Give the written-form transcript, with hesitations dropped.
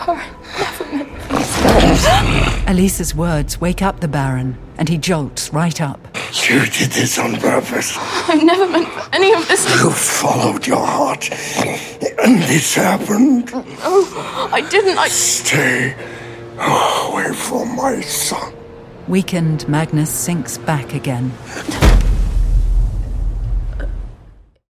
sorry. Never meant this. Elisa's words wake up the Baron, and he jolts right up. You did this on purpose. I never meant for any of this. You followed your heart, and this happened. No, I didn't. Stay away from my son. Weakened, Magnus sinks back again.